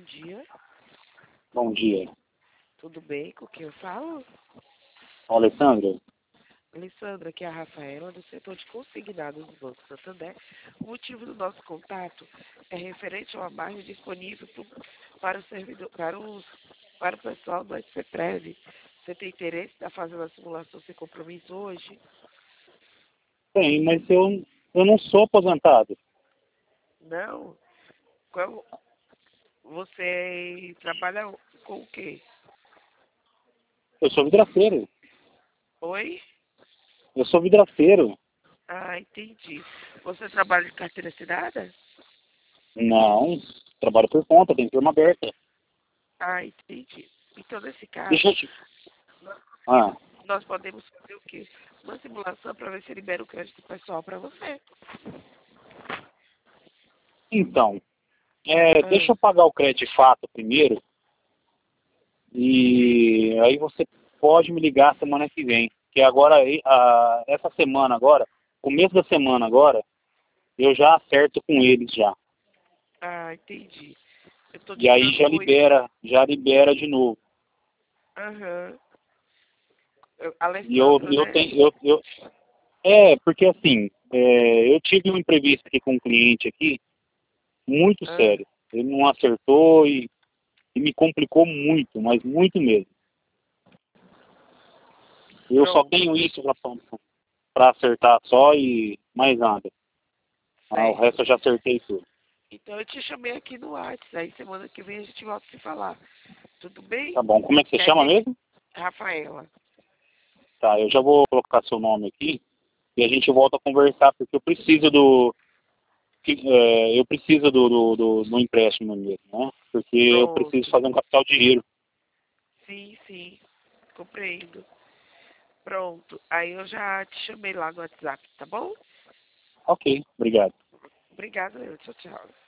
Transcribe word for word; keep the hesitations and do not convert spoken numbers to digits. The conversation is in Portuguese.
dia. Bom dia. Tudo bem? Com quem eu falo? Alessandra? Alessandra, aqui é a Rafaela, do setor de consignados do Banco Santander. O motivo do nosso contato é referente a uma margem disponível pro, para, o servidor, para, os, para o pessoal do S P Prev. Você tem interesse em fazer uma simulação sem compromisso hoje? Tem, mas eu, eu não sou aposentado. Não? Qual, você trabalha com o quê? Eu sou vidraceiro. Oi? Eu sou vidraceiro. Ah, entendi. Você trabalha de carteira assinada? Não, trabalho por conta, tem firma aberta. Ah, entendi. Então, nesse Deixa caso, eu te... Ah, nós podemos fazer o quê? Uma simulação para ver se libera o crédito pessoal para você. então, é, Ah, deixa eu pagar o crédito fato primeiro sim. e aí você pode me ligar semana que vem. Que agora, aí, a, essa semana agora, começo da semana agora, eu já acerto com eles já. Ah, entendi. Eu tô E te aí já dando oi. libera, já libera de novo. Aham. Eu- E eu, Alessandra, eu né? tenho, eu, eu, é, porque assim, é, eu tive um imprevisto aqui com um cliente aqui, muito Ah, sério. Ele não acertou e, e me complicou muito, mas muito mesmo. Eu só pronto. tenho isso para acertar só e mais nada. Ah, o Certo. resto eu já acertei tudo. Então, eu te chamei aqui no WhatsApp. Aí, semana que vem, a gente volta a se falar. Tudo bem? Tá bom. Como é que você Que aí chama tem... mesmo? Rafaela. Tá, eu já vou colocar seu nome aqui e a gente volta a conversar, porque eu preciso do. que, é, eu preciso do, do, do, do empréstimo mesmo, né? Porque eu preciso Pronto. fazer um capital de giro. Sim, sim. Compreendo. Pronto. Aí eu já te chamei lá no WhatsApp, tá bom? Ok, obrigado. Obrigada, eu. Tchau, tchau.